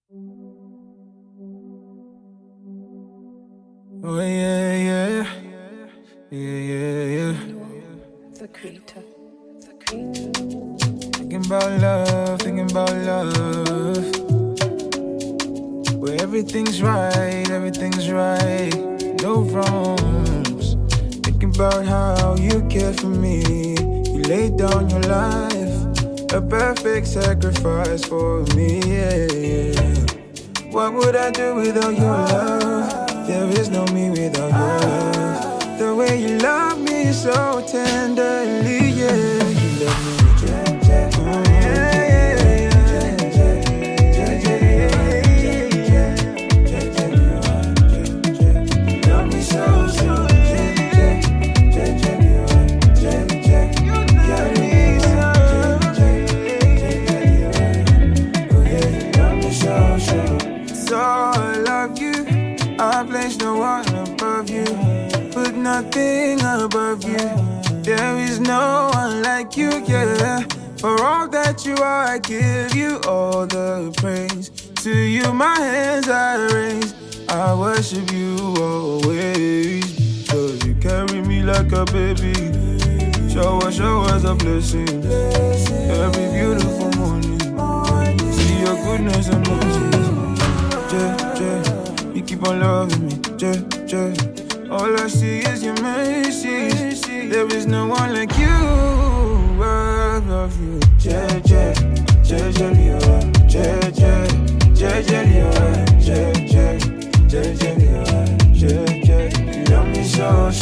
Oh yeah, yeah, yeah, yeah, yeah. The creator. Thinking about love, where everything's right, no wrongs. Thinking about how you care for me, you laid down your life, a perfect sacrifice for me, yeah. What would I do without your love? There is no me without your love. The way you love me so tenderly, yeah. You love me, I place no one above you, put nothing above you. There is no one like you, yeah. For all that you are, I give you all the praise. To you my hands I raise, I worship you always. Cause you carry me like a baby, showers of blessings. Every beautiful morning, see your goodness and mercy. You keep on loving me, all I see is your mercy. There is no one like you, I love you. You love me so,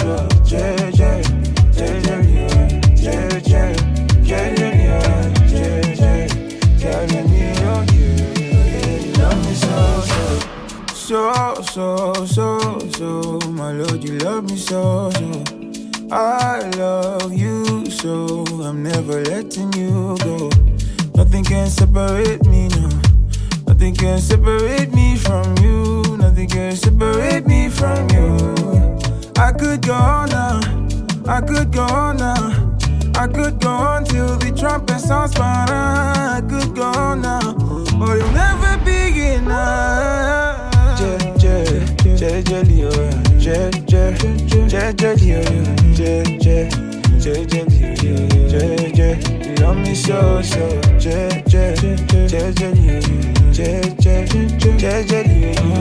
so, my Lord, you love me so. I love you so, I'm never letting you go. Nothing can separate me, no. Nothing can separate me from you. Nothing can separate me from you. I could go on now, I could go on now. I could go on till the trumpet sounds fine. I could go on now, but it'll never be enough. You love me so, carry